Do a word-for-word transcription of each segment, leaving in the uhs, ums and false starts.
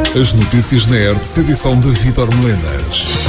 As notícias na E R T, edição de Vítor Melenas.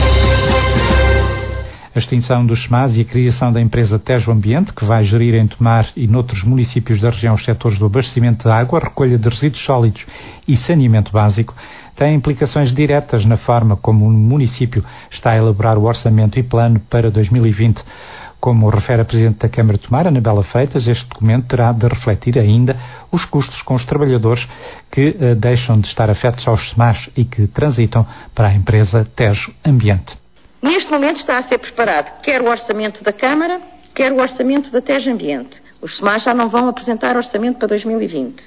A extinção dos S M As e a criação da empresa Tejo Ambiente, que vai gerir em Tomar e noutros municípios da região os setores do abastecimento de água, recolha de resíduos sólidos e saneamento básico, tem implicações diretas na forma como o município está a elaborar o orçamento e plano para dois mil e vinte. Como refere a Presidente da Câmara de Tomar, Anabela Freitas, este documento terá de refletir ainda os custos com os trabalhadores que uh, deixam de estar afetos aos S M As e que transitam para a empresa Tejo Ambiente. Neste momento está a ser preparado quer o orçamento da Câmara, quer o orçamento da Tejo Ambiente. Os S M As já não vão apresentar orçamento para dois mil e vinte.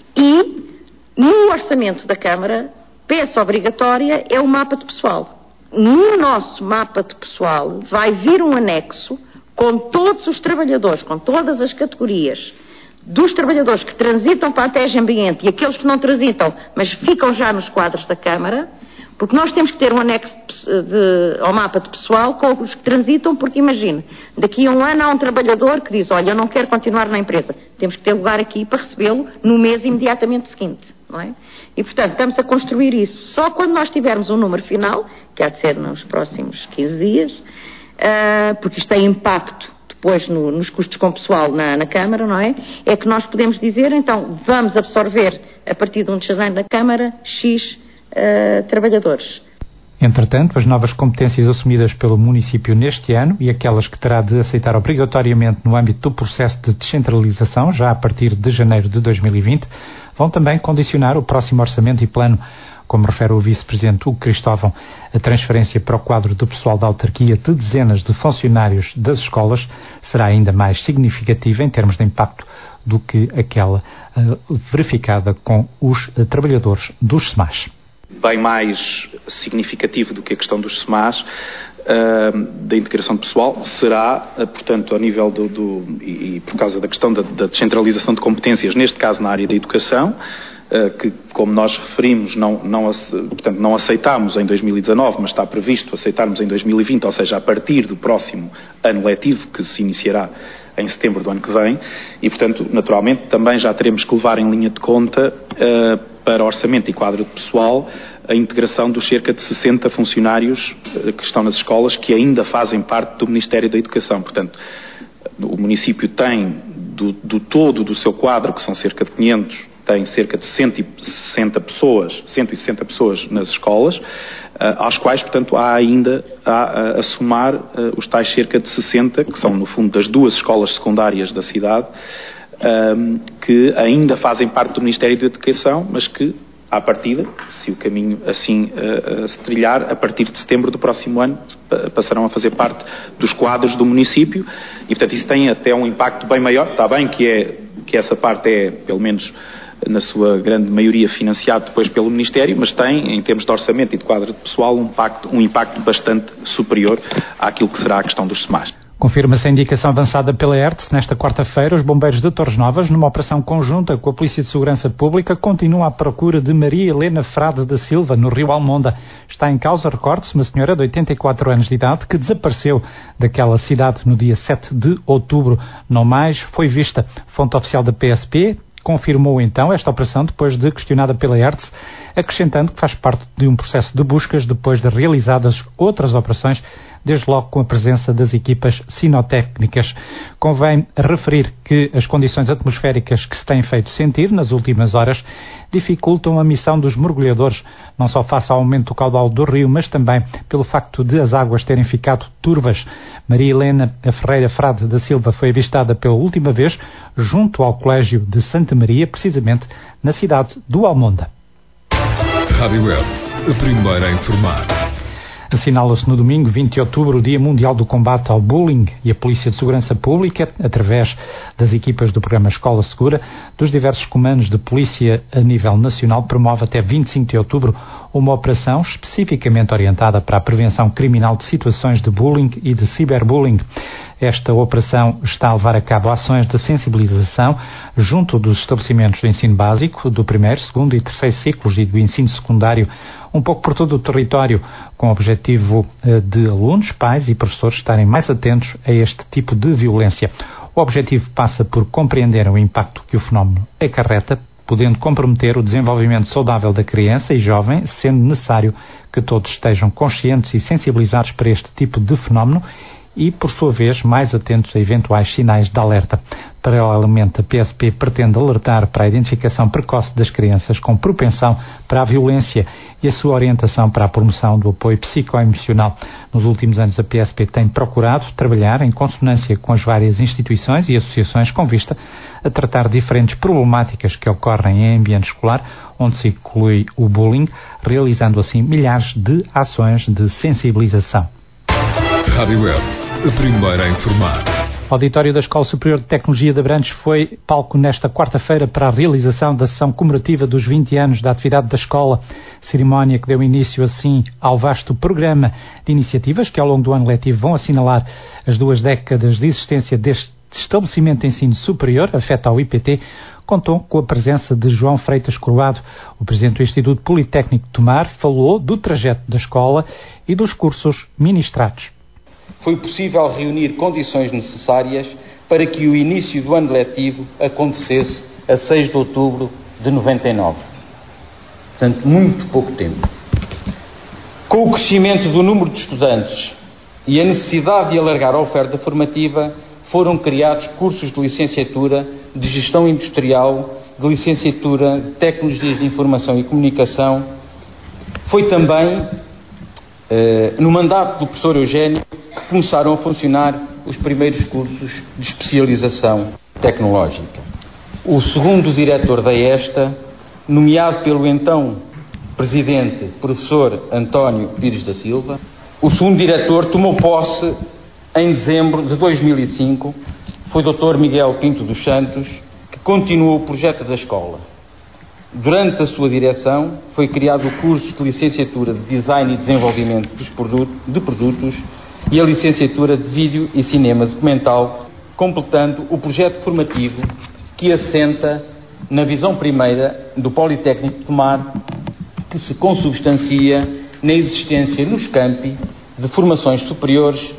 E no orçamento da Câmara, peça obrigatória é o mapa de pessoal. No nosso mapa de pessoal vai vir um anexo com todos os trabalhadores, com todas as categorias dos trabalhadores que transitam para a Tejo Ambiente e aqueles que não transitam, mas ficam já nos quadros da Câmara, porque nós temos que ter um anexo de, de, ao mapa de pessoal com os que transitam, porque imagine, daqui a um ano há um trabalhador que diz, olha, eu não quero continuar na empresa. Temos que ter lugar aqui para recebê-lo no mês imediatamente seguinte, não é? E, portanto, estamos a construir isso. Só quando nós tivermos um número final, que há de ser nos próximos quinze dias, uh, porque isto tem impacto depois no, nos custos com pessoal na, na Câmara, não é? É que nós podemos dizer, então, vamos absorver, a partir de um de janeiro na Câmara, X Uh, trabalhadores. Entretanto, as novas competências assumidas pelo município neste ano e aquelas que terá de aceitar obrigatoriamente no âmbito do processo de descentralização, já a partir de janeiro de dois mil e vinte, vão também condicionar o próximo orçamento e plano. Como refere o vice-presidente Hugo Cristóvão, a transferência para o quadro do pessoal da autarquia de dezenas de funcionários das escolas será ainda mais significativa em termos de impacto do que aquela uh, verificada com os uh, trabalhadores dos S M As. Bem mais significativo do que a questão dos S M As, uh, da integração de pessoal, será, uh, portanto, ao nível do, do e, e por causa da questão da, da descentralização de competências, neste caso na área da educação, uh, que, como nós referimos, não, não, portanto, não aceitámos em dois mil e dezanove, mas está previsto aceitarmos em dois mil e vinte, ou seja, a partir do próximo ano letivo, que se iniciará em setembro do ano que vem, e, portanto, naturalmente, também já teremos que levar em linha de conta uh, para orçamento e quadro de pessoal a integração dos cerca de sessenta funcionários uh, que estão nas escolas, que ainda fazem parte do Ministério da Educação. Portanto, o município tem, do, do todo do seu quadro, que são cerca de quinhentos, tem cerca de cento e sessenta pessoas, cento e sessenta pessoas nas escolas, uh, aos quais, portanto, há ainda a, a somar uh, os tais cerca de sessenta, que são, no fundo, das duas escolas secundárias da cidade, um, que ainda fazem parte do Ministério da Educação, mas que, à partida, se o caminho assim uh, uh, se trilhar, a partir de setembro do próximo ano, uh, passarão a fazer parte dos quadros do município, e, portanto, isso tem até um impacto bem maior. Está bem que, é, que essa parte é, pelo menos, na sua grande maioria financiado depois pelo Ministério, mas tem, em termos de orçamento e de quadro de pessoal, um impacto, um impacto bastante superior àquilo que será a questão dos S M As. Confirma-se a indicação avançada pela E R T. Nesta quarta-feira, os bombeiros de Torres Novas, numa operação conjunta com a Polícia de Segurança Pública, continuam à procura de Maria Helena Frade da Silva, no Rio Almonda. Está em causa, recorde-se, uma senhora de oitenta e quatro anos de idade que desapareceu daquela cidade no dia sete de outubro. Não mais foi vista. Fonte oficial da P S P confirmou então esta operação depois de questionada pela E R T, acrescentando que faz parte de um processo de buscas depois de realizadas outras operações, desde logo com a presença das equipas sinotécnicas. Convém referir que as condições atmosféricas que se têm feito sentir nas últimas horas dificultam a missão dos mergulhadores, não só face ao aumento do caudal do rio, mas também pelo facto de as águas terem ficado turvas. Maria Helena Ferreira Frade da Silva foi avistada pela última vez junto ao Colégio de Santa Maria, precisamente na cidade do Almonda. Rádio Web, a primeira a informar. Assinala-se no domingo, vinte de outubro, o Dia Mundial do Combate ao Bullying, e a Polícia de Segurança Pública, através das equipas do programa Escola Segura, dos diversos comandos de polícia a nível nacional, promove até vinte e cinco de outubro uma operação especificamente orientada para a prevenção criminal de situações de bullying e de ciberbullying. Esta operação está a levar a cabo ações de sensibilização junto dos estabelecimentos de ensino básico, do primeiro, segundo e terceiro ciclos e do ensino secundário, um pouco por todo o território, com o objetivo de alunos, pais e professores estarem mais atentos a este tipo de violência. O objetivo passa por compreender o impacto que o fenómeno acarreta, podendo comprometer o desenvolvimento saudável da criança e jovem, sendo necessário que todos estejam conscientes e sensibilizados para este tipo de fenómeno e, por sua vez, mais atentos a eventuais sinais de alerta. Paralelamente, a P S P pretende alertar para a identificação precoce das crianças com propensão para a violência e a sua orientação para a promoção do apoio psicoemocional. Nos últimos anos, a P S P tem procurado trabalhar em consonância com as várias instituições e associações com vista a tratar diferentes problemáticas que ocorrem em ambiente escolar, onde se inclui o bullying, realizando assim milhares de ações de sensibilização. Rádio Web, a primeira a informar. O auditório da Escola Superior de Tecnologia de Abrantes foi palco nesta quarta-feira para a realização da sessão comemorativa dos vinte anos da atividade da escola, cerimónia que deu início assim ao vasto programa de iniciativas que ao longo do ano letivo vão assinalar as duas décadas de existência deste estabelecimento de ensino superior, afeta ao I P T, contou com a presença de João Freitas Coroado. O presidente do Instituto Politécnico de Tomar falou do trajeto da escola e dos cursos ministrados. Foi possível reunir condições necessárias para que o início do ano letivo acontecesse a seis de outubro de noventa e nove. Portanto, muito pouco tempo. Com o crescimento do número de estudantes e a necessidade de alargar a oferta formativa, foram criados cursos de licenciatura de Gestão Industrial, de licenciatura de Tecnologias de Informação e Comunicação. Foi também, eh, no mandato do professor Eugénio, que começaram a funcionar os primeiros cursos de especialização tecnológica. O segundo diretor da ESTA, nomeado pelo então presidente, professor António Pires da Silva, o segundo diretor tomou posse em dezembro de dois mil e cinco, foi doutor Miguel Pinto dos Santos, que continuou o projeto da escola. Durante a sua direção, foi criado o curso de licenciatura de Design e Desenvolvimento dos produtos, de Produtos e a licenciatura de Vídeo e Cinema Documental, completando o projeto formativo que assenta na visão primeira do Politécnico de Tomar, que se consubstancia na existência nos campi de formações superiores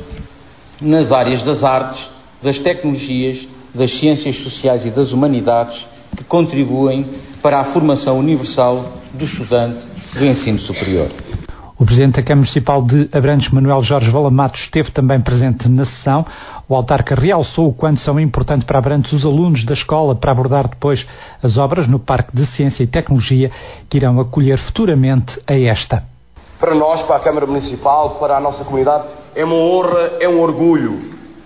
nas áreas das artes, das tecnologias, das ciências sociais e das humanidades, que contribuem para a formação universal do estudante do ensino superior. O Presidente da Câmara Municipal de Abrantes, Manuel Jorge Valamatos, esteve também presente na sessão. O autarca realçou o quanto são importantes para Abrantes os alunos da escola para abordar depois as obras no Parque de Ciência e Tecnologia que irão acolher futuramente a esta. Para nós, para a Câmara Municipal, para a nossa comunidade, é uma honra, é um orgulho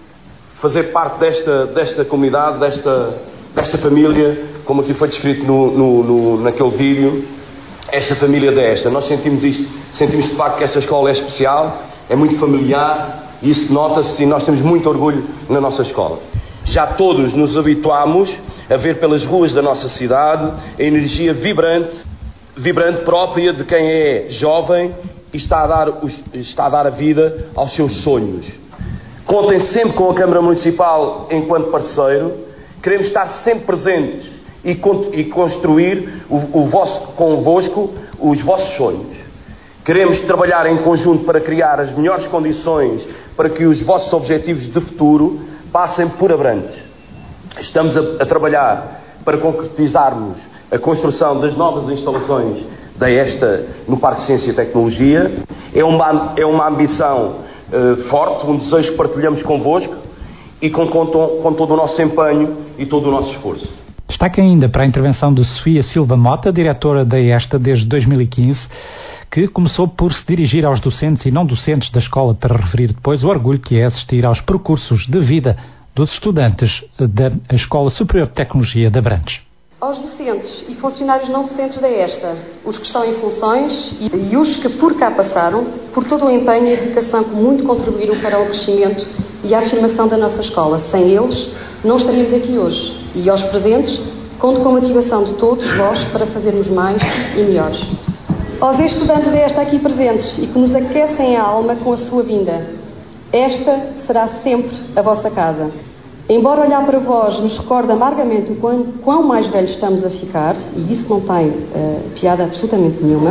fazer parte desta, desta comunidade, desta, desta família, como aqui foi descrito no, no, no, naquele vídeo, esta família desta. Nós sentimos isto, sentimos de facto que esta escola é especial, é muito familiar, e isso nota-se, e nós temos muito orgulho na nossa escola. Já todos nos habituámos a ver pelas ruas da nossa cidade a energia vibrante, vibrante própria de quem é jovem e está a dar, está a dar a vida aos seus sonhos. Contem sempre com a Câmara Municipal enquanto parceiro. Queremos estar sempre presentes e, con- e construir o, o vosso, convosco os vossos sonhos. Queremos trabalhar em conjunto para criar as melhores condições para que os vossos objetivos de futuro passem por Abrantes. Estamos a, a trabalhar para concretizarmos a construção das novas instalações da ESTA no Parque de Ciência e Tecnologia. É uma, é uma ambição uh, forte, um desejo que partilhamos convosco e com, com, com todo o nosso empenho e todo o nosso esforço. Destaque ainda para a intervenção de Sofia Silva Mota, diretora da ESTA desde dois mil e quinze, que começou por se dirigir aos docentes e não docentes da escola para referir depois o orgulho que é assistir aos percursos de vida dos estudantes da Escola Superior de Tecnologia de Abrantes. Aos docentes e funcionários não docentes da ESTA, os que estão em funções e, e os que por cá passaram, por todo o empenho e a dedicação que muito contribuíram para o crescimento e a afirmação da nossa escola. Sem eles, não estaríamos aqui hoje. E aos presentes, conto com a motivação de todos vós para fazermos mais e melhores. Aos estudantes da ESTA aqui presentes e que nos aquecem a alma com a sua vinda, esta será sempre a vossa casa. Embora olhar para vós nos recorde amargamente o quão, quão mais velhos estamos a ficar, e isso não tem uh, piada absolutamente nenhuma,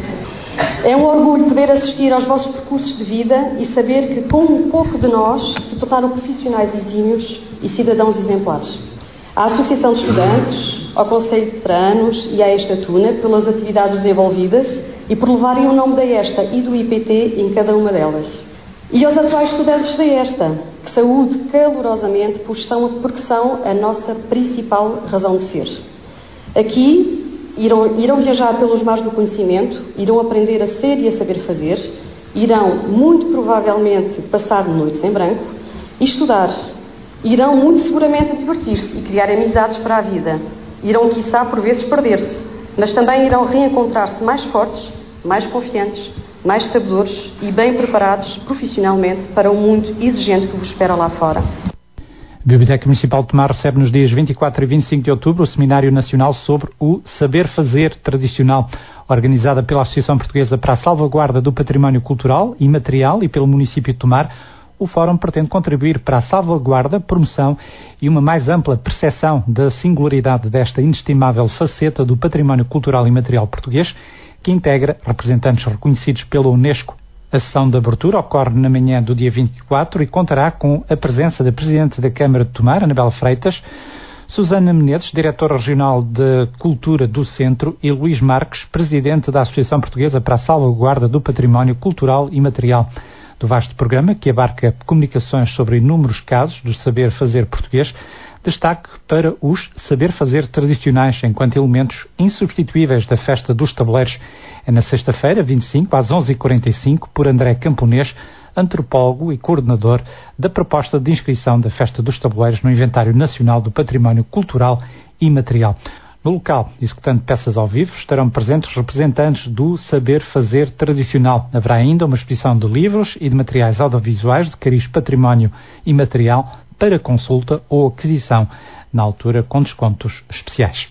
é um orgulho poder assistir aos vossos percursos de vida e saber que com um pouco de nós se tornaram profissionais exímios e cidadãos exemplares. à Associação de Estudantes, ao Conselho de Veteranos e à Estatuna pelas atividades desenvolvidas e por levarem o nome da ESTA e do I P T em cada uma delas. E aos atuais estudantes da ESTA, que saúde calorosamente, porque são, porque são a nossa principal razão de ser. Aqui irão, irão viajar pelos mares do conhecimento, irão aprender a ser e a saber fazer, irão muito provavelmente passar noites em branco e estudar. Irão muito seguramente divertir-se e criar amizades para a vida. Irão, quiçá, por vezes perder-se, mas também irão reencontrar-se mais fortes, mais confiantes, mais sabedores e bem preparados profissionalmente para o mundo exigente que vos espera lá fora. A Biblioteca Municipal de Tomar recebe nos dias vinte e quatro e vinte e cinco de outubro o Seminário Nacional sobre o Saber Fazer Tradicional, organizada pela Associação Portuguesa para a Salvaguarda do Património Cultural e Material e pelo município de Tomar. O Fórum pretende contribuir para a salvaguarda, promoção e uma mais ampla percepção da singularidade desta inestimável faceta do património cultural e material português, que integra representantes reconhecidos pela Unesco. A sessão de abertura ocorre na manhã do dia vinte e quatro e contará com a presença da Presidente da Câmara de Tomar, Anabela Freitas, Susana Menezes, Diretora Regional de Cultura do Centro, e Luís Marques, Presidente da Associação Portuguesa para a Salvaguarda do Património Cultural e Material. Do vasto programa, que abarca comunicações sobre inúmeros casos do saber fazer português, destaque para os saber fazer tradicionais enquanto elementos insubstituíveis da Festa dos Tabuleiros. É na sexta-feira, vinte e cinco, às onze e quarenta e cinco, por André Camponês, antropólogo e coordenador da proposta de inscrição da Festa dos Tabuleiros no Inventário Nacional do Património Cultural e Material. No local, executando peças ao vivo, estarão presentes representantes do saber fazer tradicional. Haverá ainda uma exposição de livros e de materiais audiovisuais de cariz património e material para consulta ou aquisição, na altura com descontos especiais.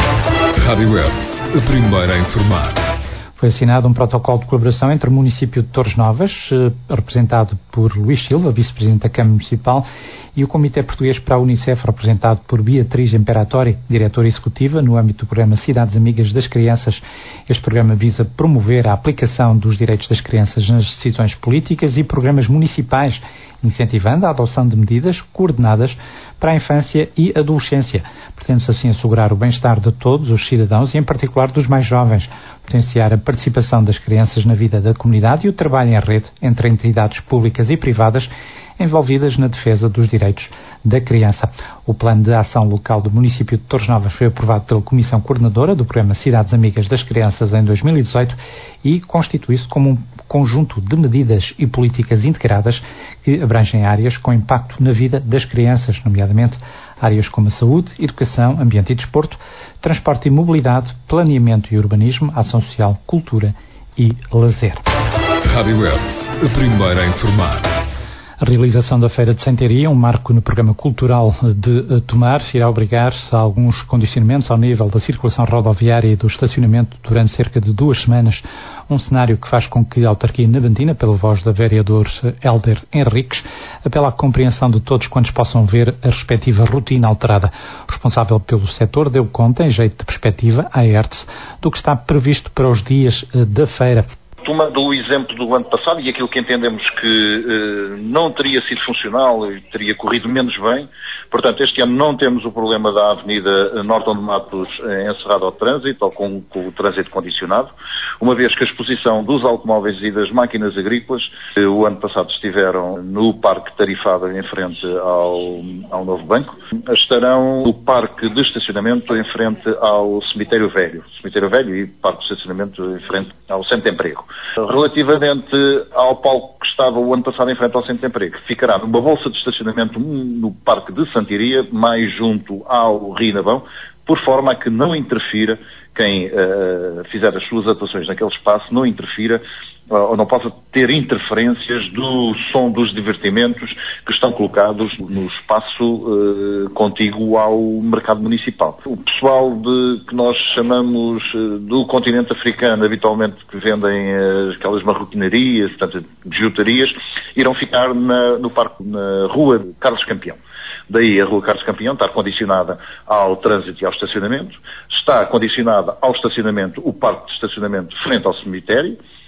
Rádio Web, a primeira a informar. Foi assinado um protocolo de colaboração entre o município de Torres Novas, representado por Luís Silva, vice-presidente da Câmara Municipal, e o Comitê Português para a Unicef, representado por Beatriz Imperatori, diretora executiva, no âmbito do programa Cidades Amigas das Crianças. Este programa visa promover a aplicação dos direitos das crianças nas decisões políticas e programas municipais, incentivando a adoção de medidas coordenadas para a infância e adolescência. Pretende-se assim assegurar o bem-estar de todos os cidadãos e, em particular, dos mais jovens, potenciar a participação das crianças na vida da comunidade e o trabalho em rede entre entidades públicas e privadas envolvidas na defesa dos direitos da criança. O plano de ação local do município de Torres Novas foi aprovado pela Comissão Coordenadora do programa Cidades Amigas das Crianças em dois mil e dezoito e constitui-se como um conjunto de medidas e políticas integradas que abrangem áreas com impacto na vida das crianças, nomeadamente áreas como a saúde, educação, ambiente e desporto, transporte e mobilidade, planeamento e urbanismo, ação social, cultura e lazer. Rádio Web, a primeira a informar. A realização da Feira de Santaria, um marco no programa cultural de Tomar, irá obrigar-se a alguns condicionamentos ao nível da circulação rodoviária e do estacionamento durante cerca de duas semanas. Um cenário que faz com que a autarquia navantina, pela voz da vereador Hélder Henriques, apela à compreensão de todos quantos possam ver a respectiva rotina alterada. O responsável pelo setor deu conta, em jeito de perspectiva, à E R T S, do que está previsto para os dias da feira. Tomando o exemplo do ano passado e aquilo que entendemos que eh, não teria sido funcional e teria corrido menos bem, portanto, este ano não temos o problema da Avenida Norton de Matos eh, encerrada ao trânsito ou com, com o trânsito condicionado, uma vez que a exposição dos automóveis e das máquinas agrícolas, eh, o ano passado estiveram no parque tarifado em frente ao, ao novo banco, estarão no parque de estacionamento em frente ao cemitério velho, cemitério velho e parque de estacionamento em frente ao centro de emprego. Relativamente ao palco que estava o ano passado em frente ao centro de emprego, ficará numa bolsa de estacionamento no Parque de Santiria, mais junto ao Rio Navão, por forma a que não interfira, quem uh, fizer as suas atuações naquele espaço, não interfira uh, ou não possa ter interferências do som dos divertimentos que estão colocados no espaço uh, contíguo ao mercado municipal. O pessoal de, que nós chamamos uh, do continente africano, habitualmente que vendem uh, aquelas marroquinarias, portanto, bijutarias, irão ficar na, no parque, na rua Carlos Campeão. Daí a Rua Carlos Campeão está condicionada ao trânsito e ao estacionamento, está condicionada ao estacionamento, o parque de estacionamento frente ao cemitério,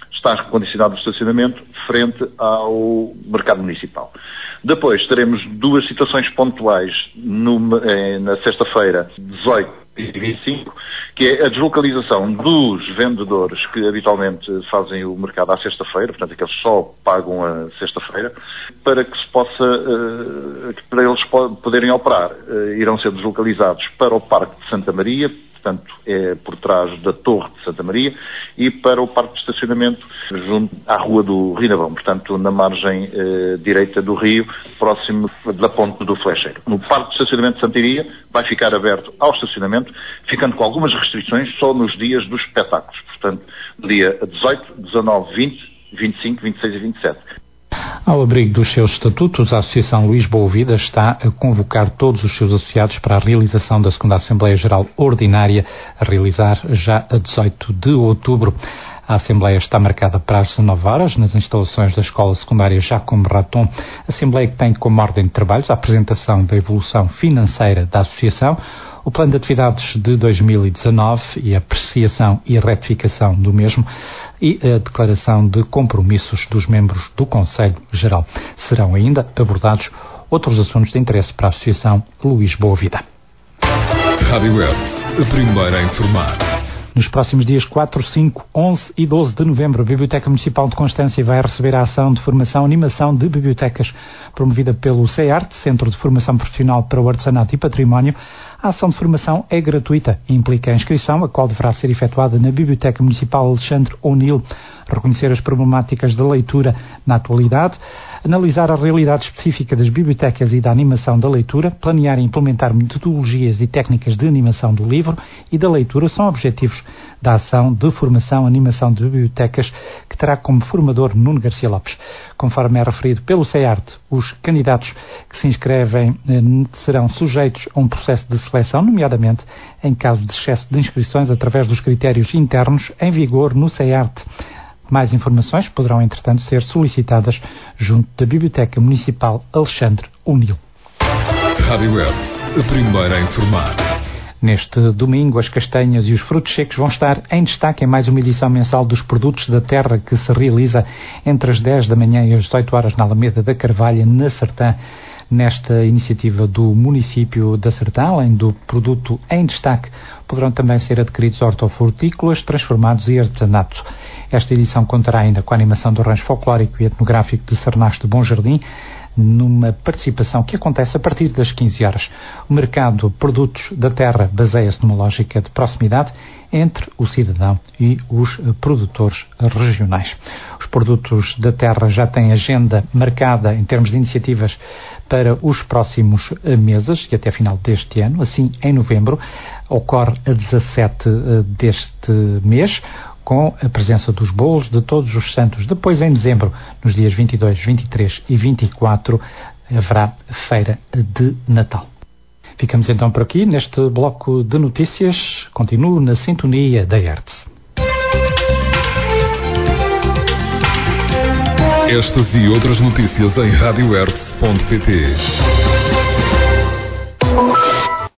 está condicionado o estacionamento frente ao mercado municipal. Depois teremos duas situações pontuais no, eh, na sexta-feira, dezoito e vinte e cinco, que é a deslocalização dos vendedores que habitualmente fazem o mercado à sexta-feira, portanto, é que eles só pagam a sexta-feira, para que se possa, eh, para eles poderem operar. Eh, irão ser deslocalizados para o Parque de Santa Maria, portanto, é por trás da Torre de Santa Maria, e para o parque de estacionamento junto à Rua do Rinavão, portanto, na margem eh, direita do rio, próximo da ponte do Flecheiro. No parque de estacionamento de Santa Iria vai ficar aberto ao estacionamento, ficando com algumas restrições só nos dias dos espetáculos, portanto, dia dezoito, dezanove, vinte, vinte e cinco, vinte e seis e vinte e sete. Ao abrigo dos seus estatutos, a Associação Luís Boa Vida está a convocar todos os seus associados para a realização da segunda Assembleia Geral Ordinária, a realizar já a dezoito de outubro. A Assembleia está marcada para as dezenove horas nas instalações da Escola Secundária Jacome Raton. Assembleia que tem como ordem de trabalhos a apresentação da evolução financeira da Associação, o plano de atividades de dois mil e dezanove e a apreciação e retificação do mesmo e a declaração de compromissos dos membros do Conselho Geral. Serão ainda abordados outros assuntos de interesse para a Associação Luís Boa Vida. Rádio Web, a primeira a informar. Nos próximos dias quatro, cinco, onze e doze de novembro, a Biblioteca Municipal de Constância vai receber a ação de formação Animação de Bibliotecas, promovida pelo CEART, Centro de Formação Profissional para o Artesanato e Património. A ação de formação é gratuita e implica a inscrição, a qual deverá ser efetuada na Biblioteca Municipal Alexandre O'Neill, reconhecer as problemáticas da leitura na atualidade, analisar a realidade específica das bibliotecas e da animação da leitura, planear e implementar metodologias e técnicas de animação do livro e da leitura são objetivos da ação de formação Animação de Bibliotecas, que terá como formador Nuno Garcia Lopes. Conforme é referido pelo CEART, os candidatos que se inscrevem eh, serão sujeitos a um processo de seleção, nomeadamente em caso de excesso de inscrições através dos critérios internos em vigor no CEART. Mais informações poderão, entretanto, ser solicitadas junto da Biblioteca Municipal Alexandre O'Neill. Rádio Web, a primeira a informar. Neste domingo, as castanhas e os frutos secos vão estar em destaque em mais uma edição mensal dos Produtos da Terra, que se realiza entre as dez da manhã e as dezoito horas na Alameda da Carvalha, na Sertã. Nesta iniciativa do município da Sertã, além do produto em destaque, poderão também ser adquiridos hortofrutícolas, transformados e artesanato. Esta edição contará ainda com a animação do rancho folclórico e etnográfico de Sarnaste de Bom Jardim, numa participação que acontece a partir das quinze horas. O mercado Produtos da Terra baseia-se numa lógica de proximidade entre o cidadão e os produtores regionais. Os Produtos da Terra já têm agenda marcada em termos de iniciativas para os próximos meses e até final deste ano. Assim, em novembro, ocorre a dezassete deste mês, com a presença dos bolos de todos os santos. Depois, em dezembro, nos dias vinte e dois, vinte e três e vinte e quatro, haverá Feira de Natal. Ficamos então por aqui neste bloco de notícias. Continuo na sintonia da Hertz. Estas e outras notícias em rádio hertz ponto pt.